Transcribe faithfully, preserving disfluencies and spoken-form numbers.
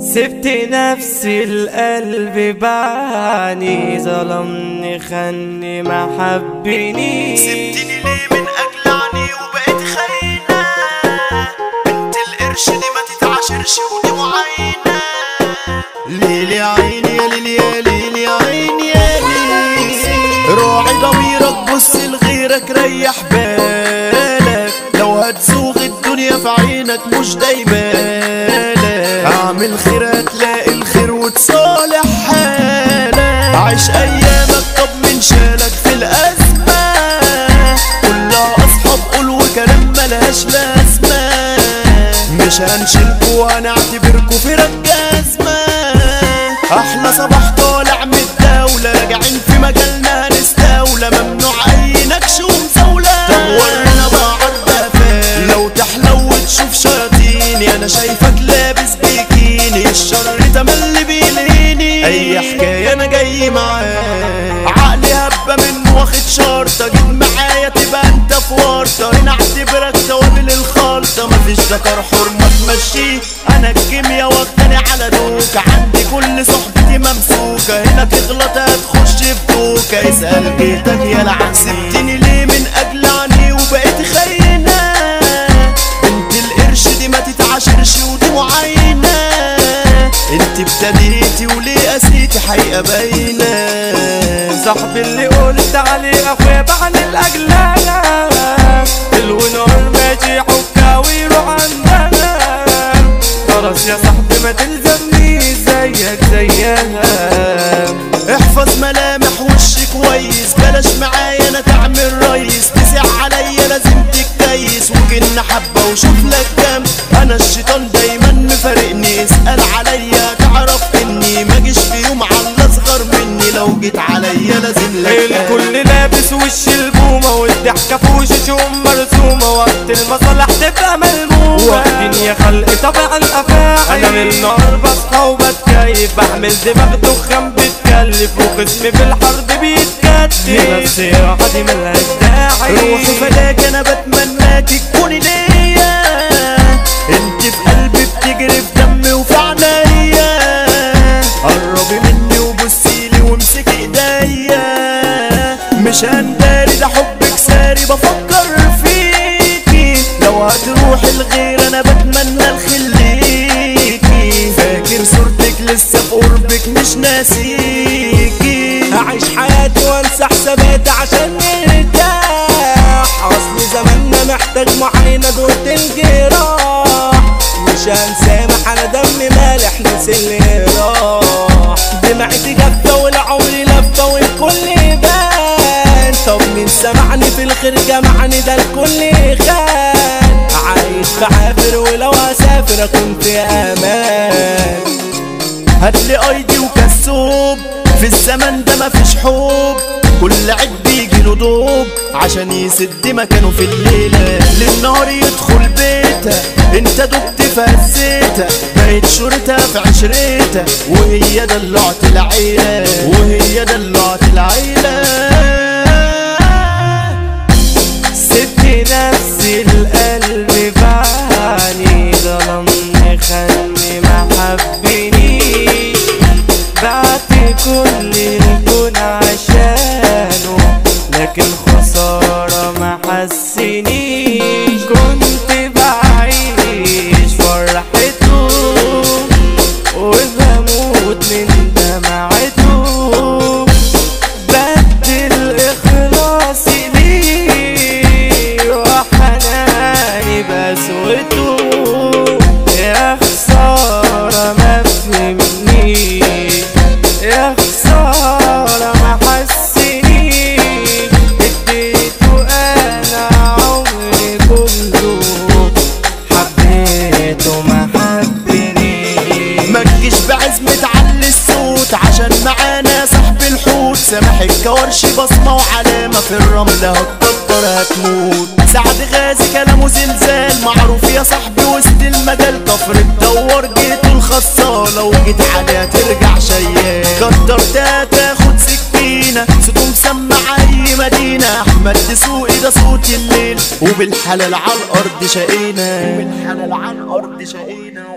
سبت نفسي القلب باعني، ظلمني خاني ما حبني. سبتني ليه من اجل عني وبقيت خاينة، بنت القرش دي ما تتعاشرش ودي معاينة. ليل يا عيني يا ليل يا ليل يا عيني يا ليل، راعي ضميرك بص لغيرك ريح بالك، لو هتزوغ الدنيا في عينك مش دايبالك. اعمل خير هتلاقي الخير وتصالح حالك، عيش ايامك طب من شالك في الازمة، كلها اصحاب قول وكلام ملهاش لازمة. مش هنشيلكوا وهنعتبركوا في رجازمة، احلى صباح طالع من الدولة، راجعين في مجالنا هنستولى، ممنوع اي نكش ومزاولة. دورنا بقى عالدفان لو تحلو وتشوف شياطيني، انا شايفك لابس بيكيني، الشر تملي بيلهيني. اي حكاية انا جاي معاك، عقلي هبة منه واخد شرطة، جيت معايا تبقى انت في ورطة، هنا اعتبرك توابل الخلطة، مفيش ذكر حرمة تمشيه، انا الكيميا واخداني على دوكة، عندي كل صحبتي ممسوكة، هنا تغلط هتخش في دوكة، اسأل جيتك يا لعن. سبتني ليه من اجل عني وبقيت خاينة، بنت القرش دي ما تتعاشرش ودي معاينة، انت ابتديتي وليه قسيتي حقيقة باينة. صاحبي اللي قلت عليه اخويا بعن الاجلال، الونور ماشي حكا ويروح عندنا، خلاص يا صاحبي ما تلزمنيش زيك زيها. احفظ ملامح وشي كويس، بلاش معايا انا تعمل ريس، تسع عليا لازم تتكيس، وكن حبة وشوف لك كام، انا الشيطان دايما مفارقني، اسأل عليا تعرف اني ماجيش في يوم على اصغر مني، لو جيت عليا لازم لك. الكل لابس وش البومة والضحكة في وشوشهم مرسومة، وقت المصالح تبقى ملمومة، الدنيا خلق طبع الافاعي، انا من النار بصحى وبتكيف، بعمل دماغ دخان بتكلف، وخصمي في الحرب بيتكتف، نفسي راحة دي ملهاش داعي، روحي فداك انا بتمناكي تكوني ليا، انت في قلبي بتجري في دمي وفي عنايا، قربي مني وبصيلي وامسكي ايديا، مش هنداري ده حبك ساري بفكر فيكي، لو هتروحي لغير انا بتمنى الخير ليكي، فاكر صورتك لسه في قربك مش ناسيكي، هعيش حياتي وانسى حساباتي عشان نرتاح، اصل زماننا محتاج معاينة دوت الجراح، مش هنسامح انا دمي مالح نسي اللي راح، دمعتي جافة والعمر لفة والكل يبان، طب مين سمعني في الخير جمعني ده الكل خان، عايش بعافر ولو هسافر اكون في امان. هاتلي ايدي وكسوب في الزمن ده مفيش حب، كل عيب بيجيله دوب عشان يسد مكانه في الليلة، للنهار يدخل بيتها انت دبت فهزيتها، بقيت شورتها في عشرتها، وهي دلعت العيلة وهي دلعت العيلة. سبت نفسي القلب باعني، ظلمني خاني ما حبني، بعت كل الكون عشانه، لكن خسارة ما حسنيش، كنت بعيش فرحته وبموت من دمعته، بدل إخلاصي ليه وحناني بسوته، يا خسارة ما فهمنيش، يا خسارة ما حسنيش، اديته انا عمري كله، حبيته ما حبنيش. ما تجيش بعزمة علي الصوت عشان معانا صاحب الحوت، سامح الكورشي بصمة وعلامة في الرملة هتقدر هتموت، سعد غازي كلامه زلزال معروف يا صاحبي وسط المجال، كفر تدور جيت الخصالة وجيت عليها ترجع شيال، قدرتها تاخد سكينة صوته مسمع اي مدينة، احمد دسوقي ده صوت الليل، وبالحلال على الارض شقينا، وبالحلال على الارض شقينا.